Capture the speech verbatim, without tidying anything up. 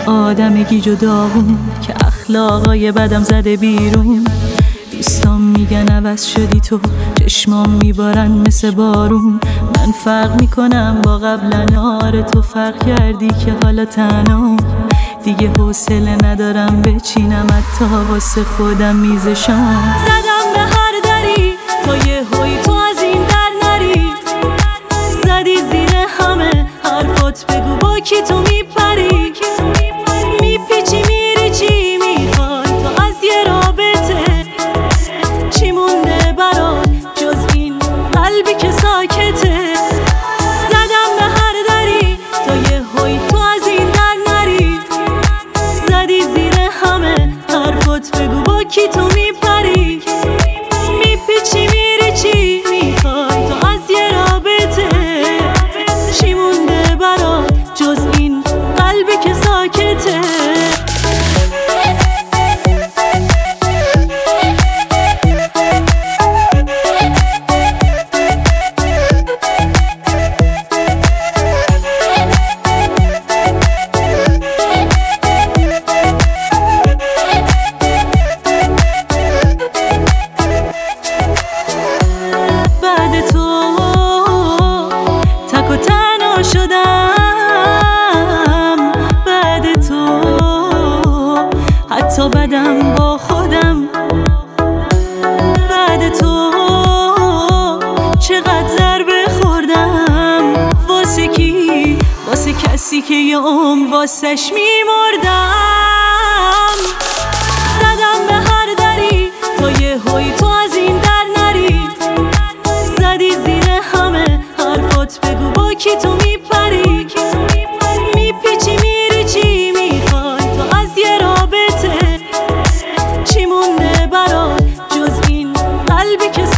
آدمگی جداغون که اخلاقای بدم زده بیرون. دوستان میگن عوض شدی تو، چشمام میبارن مثل بارون. من فرق میکنم با قبلا، آره تو فرق کردی که حالا تنها دیگه حوصله ندارم بچینم حتی واسه خودم میز شام. زدم به هر دری تا یه هوی تو از این در نری، زدی زیر همه حرفات بگو با کی تو میپری، میپیچی میری چی میخوای تو از یه رابطه، چی مونده برات جز این قلبی که ساکته. زدم به هر دری تا یه هوی تو از این در نری، زدی زیر همه حرفات بگو با کی تو میپری، میپیچی میری چی میخوای تو از یه رابطه، چی مونده برات جز این قلبی که ساکته. حتی بدم با خودم بعد تو چقدر ضربه خوردم، واسه کی؟ واسه کسی که یه عمر واسش میمردم. زدم به هر دری تا یه هوی تو از این در نری، زدی زیر همه حرفات بگو با کی تو میپری، میپیچی میری چی میخوای تو از یه رابطه، چی مونده برات جز این قلبی که